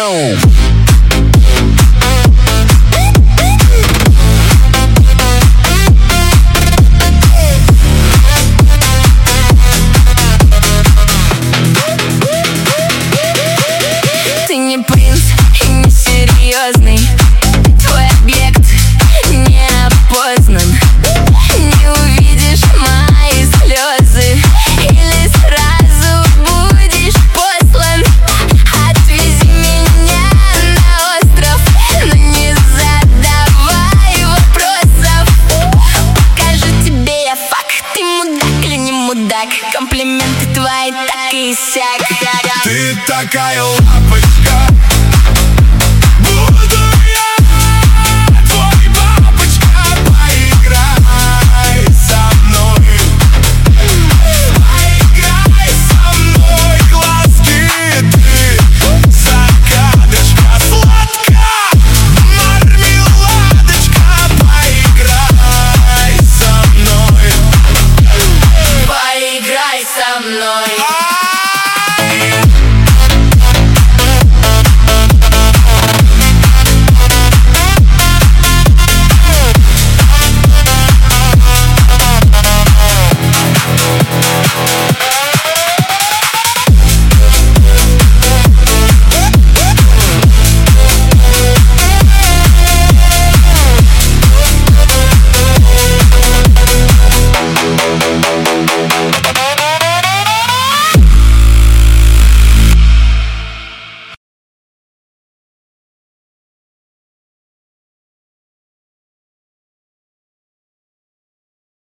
Ты не принц и не серьезный, твой объект не опознан. Не увидишь мои слезы или сразу будешь послан. Отвези меня на остров, но не задавай вопросов. Покажу тебе я факт, ты мудак или не мудак. Комплименты твои так и сяк. Ты такая лапочка,